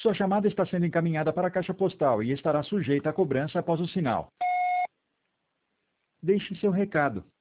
Sua chamada está sendo encaminhada para a caixa postal e estará sujeita à cobrança após o sinal. Deixe seu recado.